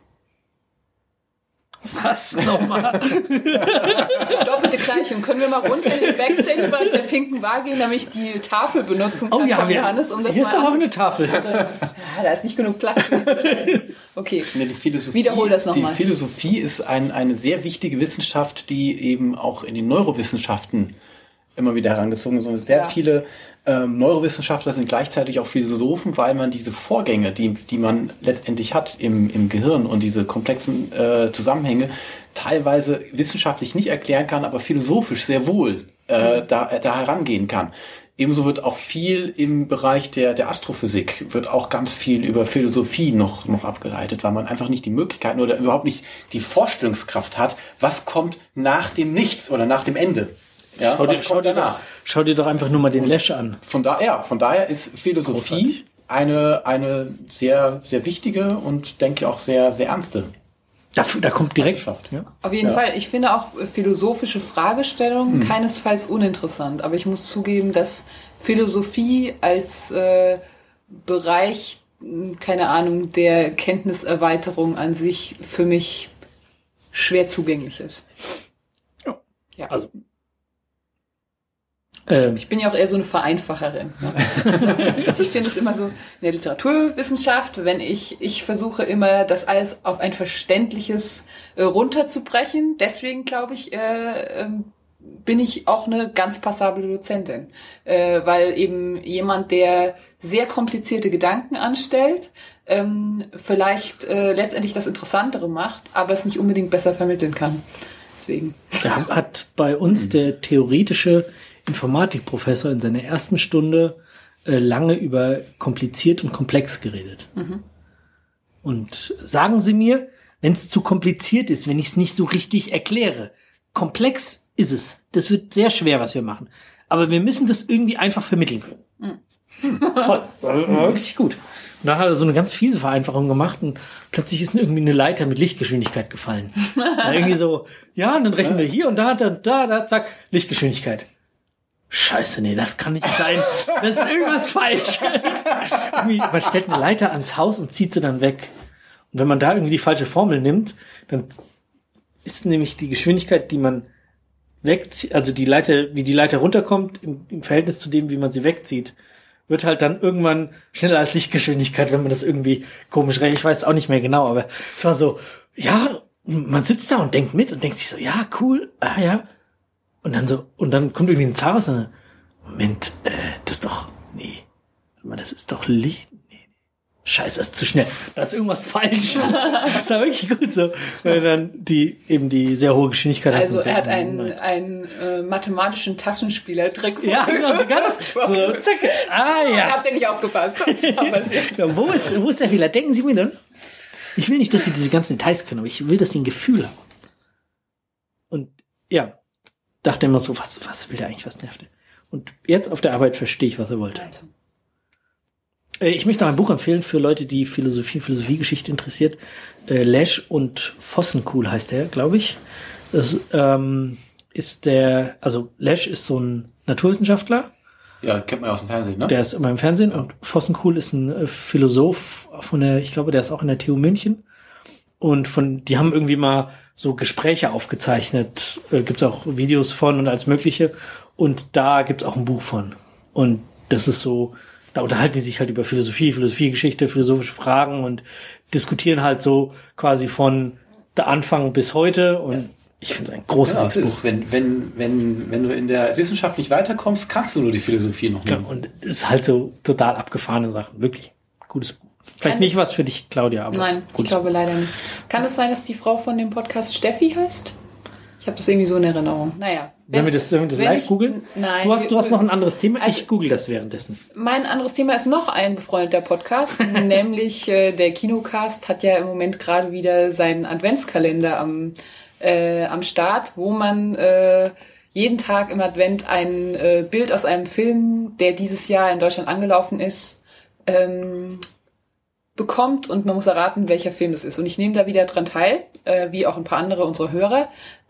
Was nochmal? Doppelte Gleichung. Können wir mal runter in den Backstage-Bereich der pinken Waage gehen, damit ich die Tafel benutzen kann oh, ja, von wir, Johannes? Um das hier ist doch auch eine Tafel. Also, ja, da ist nicht genug Platz für diese Okay, nee, die Philosophie, wiederhol das nochmal. Die Philosophie ist ein, eine sehr wichtige Wissenschaft, die eben auch in den Neurowissenschaften immer wieder herangezogen sind. Sehr ja. viele ähm, Neurowissenschaftler sind gleichzeitig auch Philosophen, weil man diese Vorgänge, die, die man letztendlich hat im, im Gehirn und diese komplexen äh, Zusammenhänge teilweise wissenschaftlich nicht erklären kann, aber philosophisch sehr wohl äh, da, da herangehen kann. Ebenso wird auch viel im Bereich der, der Astrophysik, wird auch ganz viel über Philosophie noch, noch abgeleitet, weil man einfach nicht die Möglichkeiten oder überhaupt nicht die Vorstellungskraft hat, was kommt nach dem Nichts oder nach dem Ende. Ja, schau, dir, schau, dir doch, schau dir doch einfach nur mal den Lash an. Von daher, ja, von daher ist Philosophie eine, eine sehr, sehr wichtige und denke auch sehr, sehr ernste. Da, da kommt direkt. Ja. Auf jeden ja. Fall. Ich finde auch philosophische Fragestellungen hm. keinesfalls uninteressant. Aber ich muss zugeben, dass Philosophie als äh, Bereich, keine Ahnung, der Kenntniserweiterung an sich für mich schwer zugänglich ist. Ja. ja. Also. Ich bin ja auch eher so eine Vereinfacherin. Ne? Also ich finde es immer so in der Literaturwissenschaft, wenn ich, ich versuche immer, das alles auf ein verständliches äh, runterzubrechen. Deswegen glaube ich, äh, äh, bin ich auch eine ganz passable Dozentin. Äh, weil eben jemand, der sehr komplizierte Gedanken anstellt, ähm, vielleicht äh, letztendlich das Interessantere macht, aber es nicht unbedingt besser vermitteln kann. Deswegen. Da hat bei uns der theoretische Informatikprofessor in seiner ersten Stunde äh, lange über kompliziert und komplex geredet. Mhm. Und sagen Sie mir, wenn es zu kompliziert ist, wenn ich es nicht so richtig erkläre. Komplex ist es. Das wird sehr schwer, was wir machen. Aber wir müssen das irgendwie einfach vermitteln können. Mhm. Hm, toll. War, war wirklich gut. Und dann hat er so eine ganz fiese Vereinfachung gemacht und plötzlich ist irgendwie eine Leiter mit Lichtgeschwindigkeit gefallen. irgendwie so, ja, und dann rechnen wir hier und da, da, da, da, zack, Lichtgeschwindigkeit. Scheiße, nee, das kann nicht sein. Das ist irgendwas falsch. Man stellt eine Leiter ans Haus und zieht sie dann weg. Und wenn man da irgendwie die falsche Formel nimmt, dann ist nämlich die Geschwindigkeit, die man wegzieht, also die Leiter, wie die Leiter runterkommt, im, im Verhältnis zu dem, wie man sie wegzieht, wird halt dann irgendwann schneller als Lichtgeschwindigkeit, wenn man das irgendwie komisch rechnet. Ich weiß es auch nicht mehr genau, aber es war so, ja, man sitzt da und denkt mit und denkt sich so, ja, cool, ah ja. Und dann so, und dann kommt irgendwie ein Zar raus und dann, Moment, äh, das ist doch, nee, das ist doch Licht, nee, scheiße, das ist zu schnell, da ist irgendwas falsch. Das war wirklich gut so, weil dann die, eben die sehr hohe Geschwindigkeit also hast. Also er hat einen, einen äh, mathematischen Taschenspielertrick. Ja, genau, so ganz, so, zack, ah ja. Habt ihr nicht aufgepasst, was da passiert? Ja, wo ist, wo ist der Fehler? Denken Sie mir dann? Ich will nicht, dass Sie diese ganzen Details können, aber ich will, dass Sie ein Gefühl haben. Und, ja. Dachte immer so, was, was will der eigentlich, was nervt der? Und jetzt auf der Arbeit verstehe ich, was er wollte. Also. Ich möchte noch ein Buch empfehlen für Leute, die Philosophie, Philosophiegeschichte interessiert. Äh, Lesch und Vossenkuhl heißt der, glaube ich. Das ähm, ist der, also Lesch ist so ein Naturwissenschaftler. Ja, kennt man ja aus dem Fernsehen, ne? Der ist immer im Fernsehen. Ja. Und Vossenkuhl ist ein äh, Philosoph von der, ich glaube, der ist auch in der T U München. Und von, die haben irgendwie mal so Gespräche aufgezeichnet, äh, gibt's auch Videos von und alles Mögliche. Und da gibt's auch ein Buch von. Und das ist so, da unterhalten die sich halt über Philosophie, Philosophiegeschichte, philosophische Fragen und diskutieren halt so quasi von der Anfang bis heute. Und ich finde es ein großartiges ja, Buch. Ist, wenn, wenn, wenn, wenn du in der Wissenschaft nicht weiterkommst, kannst du nur die Philosophie noch nehmen. Ja, und es ist halt so total abgefahrene Sachen. Wirklich gutes Buch. Vielleicht Kann nicht was für dich, Claudia, aber nein, ich glaube leider nicht. Kann es sein, dass die Frau von dem Podcast Steffi heißt? Ich habe das irgendwie so in Erinnerung. Naja. Sollen wir das, sollen wir das live googeln? Nein. Du hast, du hast noch ein anderes Thema. Also, ich google das währenddessen. Mein anderes Thema ist noch ein befreundeter Podcast, nämlich äh, der Kinocast hat ja im Moment gerade wieder seinen Adventskalender am, äh, am Start, wo man äh, jeden Tag im Advent ein äh, Bild aus einem Film, der dieses Jahr in Deutschland angelaufen ist, ähm, bekommt und man muss erraten, welcher Film es ist. Und ich nehme da wieder dran teil, äh, wie auch ein paar andere unserer Hörer.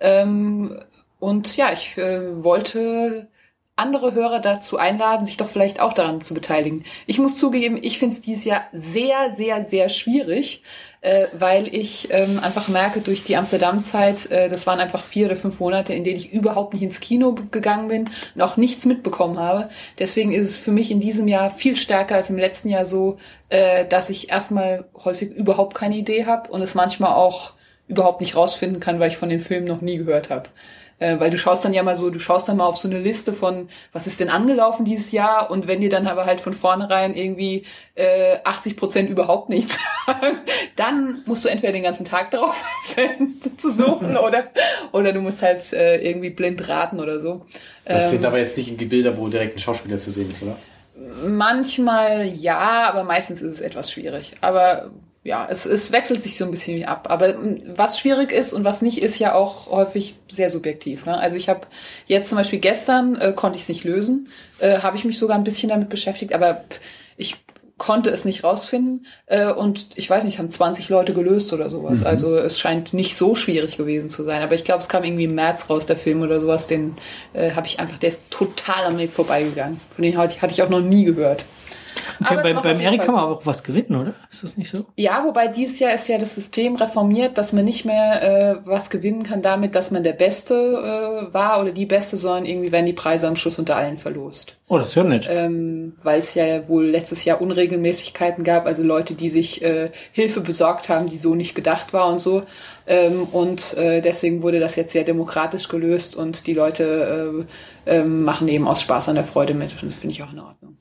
Ähm, und ja, ich äh, wollte andere Hörer dazu einladen, sich doch vielleicht auch daran zu beteiligen. Ich muss zugeben, ich finde es dieses Jahr sehr, sehr, sehr schwierig, äh, weil ich ähm, einfach merke, durch die Amsterdam-Zeit, äh, das waren einfach vier oder fünf Monate, in denen ich überhaupt nicht ins Kino gegangen bin und auch nichts mitbekommen habe. Deswegen ist es für mich in diesem Jahr viel stärker als im letzten Jahr so, äh, dass ich erstmal häufig überhaupt keine Idee habe und es manchmal auch überhaupt nicht rausfinden kann, weil ich von den Filmen noch nie gehört habe. Äh, weil du schaust dann ja mal so, du schaust dann mal auf so eine Liste von, was ist denn angelaufen dieses Jahr, und wenn dir dann aber halt von vornherein irgendwie äh, achtzig Prozent überhaupt nichts sagen, dann musst du entweder den ganzen Tag drauf zu suchen oder oder du musst halt äh, irgendwie blind raten oder so. Das ähm, sind aber jetzt nicht irgendwie Bilder, wo direkt ein Schauspieler zu sehen ist, oder? Manchmal ja, aber meistens ist es etwas schwierig. Aber ja, es, es wechselt sich so ein bisschen ab. Aber was schwierig ist und was nicht, ist ja auch häufig sehr subjektiv. Ne? Also ich habe jetzt zum Beispiel gestern, äh, konnte ich es nicht lösen, äh, habe ich mich sogar ein bisschen damit beschäftigt, aber ich konnte es nicht rausfinden. Äh, und ich weiß nicht, haben zwanzig Leute gelöst oder sowas. Mhm. Also es scheint nicht so schwierig gewesen zu sein. Aber ich glaube, es kam irgendwie im März raus, der Film oder sowas. Den äh, habe ich einfach, der ist total an mir vorbeigegangen. Von dem hatte ich auch noch nie gehört. Okay, beim, beim Erik kann man auch was gewinnen, oder? Ist das nicht so? Ja, wobei dieses Jahr ist ja das System reformiert, dass man nicht mehr äh, was gewinnen kann damit, dass man der Beste äh, war oder die Beste, sondern irgendwie werden die Preise am Schluss unter allen verlost. Oh, das ist ja nett. Ähm, weil es ja wohl letztes Jahr Unregelmäßigkeiten gab, also Leute, die sich äh, Hilfe besorgt haben, die so nicht gedacht war und so. Ähm, und äh, deswegen wurde das jetzt sehr demokratisch gelöst und die Leute äh, äh, machen eben aus Spaß an der Freude mit. Das finde ich auch in Ordnung.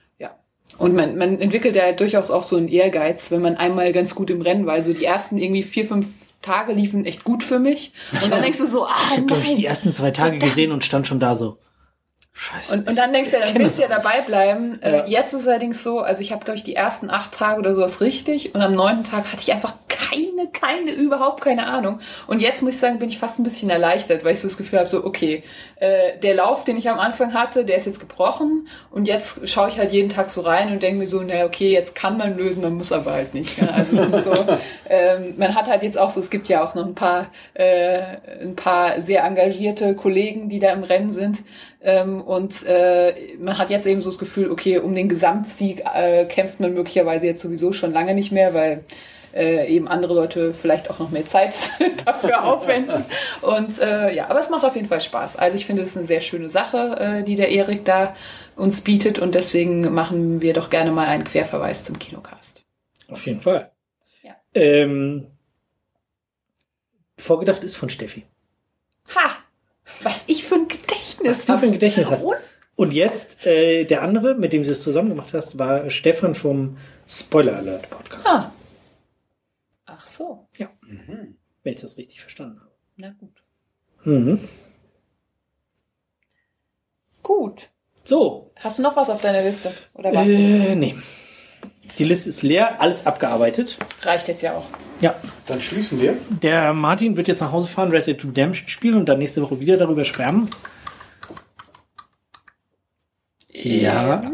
Und man, man entwickelt ja durchaus auch so einen Ehrgeiz, wenn man einmal ganz gut im Rennen war. Also die ersten irgendwie vier, fünf Tage liefen echt gut für mich. Und dann denkst du so, ah, ich habe, glaube ich, die ersten zwei Tage verdammt. gesehen und stand schon da so. Scheiße. Und, und dann denkst du ja, dann kenn willst du ja das auch dabei bleiben. Äh, Ja. Jetzt ist es allerdings so, also ich habe, glaube ich, die ersten acht Tage oder sowas richtig und am neunten Tag hatte ich einfach keine, keine, überhaupt keine Ahnung. Und jetzt muss ich sagen, bin ich fast ein bisschen erleichtert, weil ich so das Gefühl habe, so okay, äh, der Lauf, den ich am Anfang hatte, der ist jetzt gebrochen und jetzt schaue ich halt jeden Tag so rein und denke mir so, naja, okay, jetzt kann man lösen, man muss aber halt nicht. Ja? Also das ist so, ähm, man hat halt jetzt auch so, es gibt ja auch noch ein paar, äh, ein paar sehr engagierte Kollegen, die da im Rennen sind. Ähm, und äh, man hat jetzt eben so das Gefühl, okay, um den Gesamtsieg äh, kämpft man möglicherweise jetzt sowieso schon lange nicht mehr, weil äh, eben andere Leute vielleicht auch noch mehr Zeit dafür aufwenden. Und äh, ja, aber es macht auf jeden Fall Spaß. Also ich finde, das ist eine sehr schöne Sache, äh, die der Erik da uns bietet und deswegen machen wir doch gerne mal einen Querverweis zum Kinocast. Auf jeden Fall. Ja. Ähm, vorgedacht ist von Steffi. Ha! Was ich für ein Gedächtnis Was du für ein Gedächtnis hast. Und Und jetzt, äh, der andere, mit dem du es zusammen gemacht hast, war Stefan vom Spoiler Alert Podcast. Ah. Ach so. Ja. Mhm. Wenn ich das richtig verstanden habe. Na gut. Mhm. Gut. So. Hast du noch was auf deiner Liste? Oder was? Äh, nee. Die Liste ist leer, alles abgearbeitet. Reicht jetzt ja auch. Ja. Dann schließen wir. Der Martin wird jetzt nach Hause fahren, Red Dead Redemption spielen und dann nächste Woche wieder darüber schwärmen. Ja.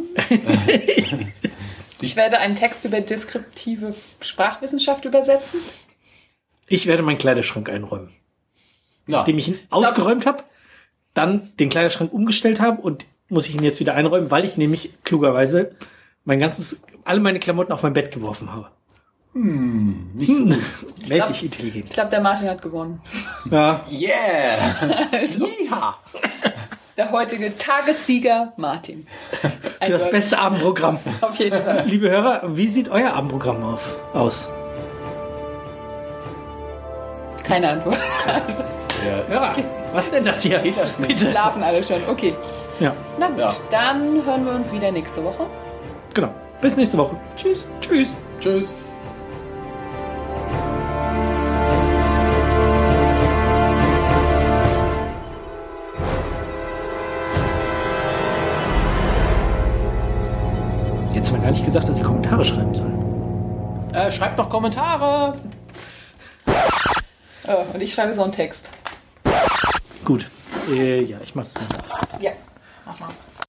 Ich werde einen Text über deskriptive Sprachwissenschaft übersetzen. Ich werde meinen Kleiderschrank einräumen. Na, Nachdem ich ihn ausgeräumt habe, dann den Kleiderschrank umgestellt habe und muss ich ihn jetzt wieder einräumen, weil ich nämlich klugerweise mein ganzes, alle meine Klamotten auf mein Bett geworfen habe. hm, nicht so gut. Mäßig intelligent. Ich glaube, der Martin hat gewonnen. Ja. Yeah! Also, Ja! der heutige Tagessieger Martin. Für das beste Abendprogramm. Auf jeden Fall. Liebe Hörer, wie sieht euer Abendprogramm auf, aus? Keine Antwort. Also, Ja. Hörer, was denn das hier? Geht das nicht? Bitte. schlafen alle schon. Okay. Ja, Na gut, Ja. dann hören wir uns wieder nächste Woche. genau. Bis nächste Woche. Tschüss. Tschüss. Tschüss. Jetzt haben wir gar nicht gesagt, dass ich Kommentare schreiben soll. Äh, schreibt noch Kommentare! Oh, und ich schreibe so einen Text. Gut. Äh, ja, ich mach das mal. Ja.